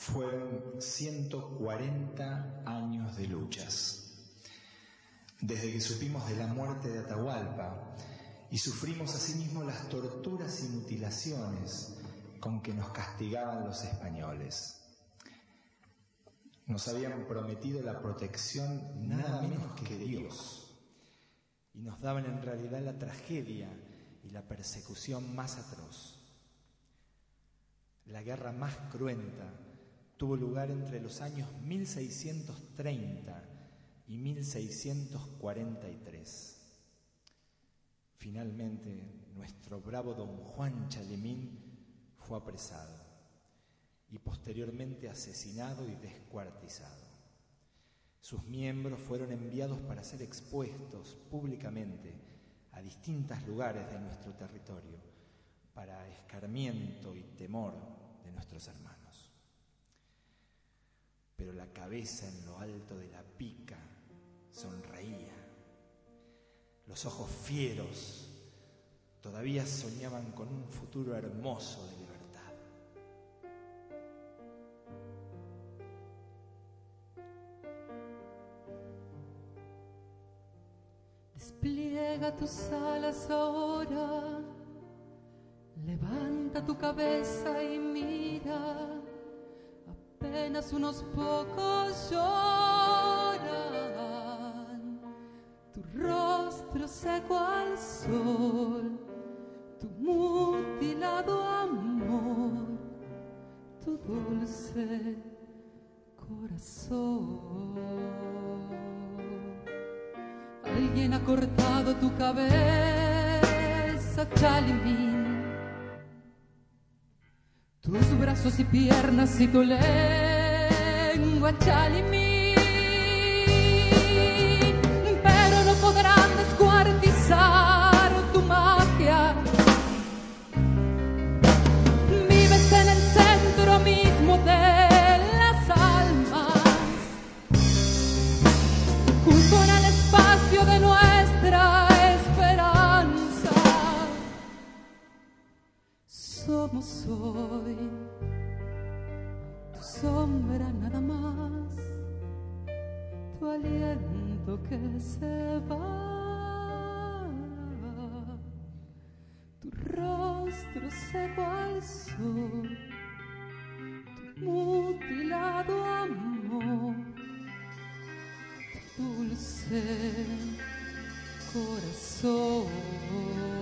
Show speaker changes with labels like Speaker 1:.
Speaker 1: Fueron 140 años de luchas. Desde que supimos de la muerte de Atahualpa y sufrimos asimismo las torturas y mutilaciones con que nos castigaban los españoles. Nos habían prometido la protección nada menos que de Dios.
Speaker 2: Y nos daban en realidad la tragedia y la persecución más atroz. La guerra más cruenta tuvo lugar entre los años 1630 y 1643. Finalmente, nuestro bravo don Juan Chalemín fue apresado y posteriormente asesinado y descuartizado. Sus miembros fueron enviados para ser expuestos públicamente a distintos lugares de nuestro territorio para escarmiento y temor de nuestros hermanos. Pero la cabeza en lo alto de la pica sonreía. Los ojos fieros todavía soñaban con un futuro hermoso de libertad.
Speaker 3: Despliega tus alas ahora, levanta tu cabeza y mira, apenas unos pocos lloran, tu rostro seco al sol, tu mutilado amor, tu dulce corazón. Alguien ha cortado tu cabeza, Chalemín, tus brazos y piernas y tu lengua, Chalemín, pero no podrán descuartizar tu magia. Vives en el centro mismo de las almas, justo en el espacio de nuestra esperanza. Somos hoy tu sombra nada más, tu aliento que se va, tu rostro seco al sol, tu mutilado amor, tu dulce corazón.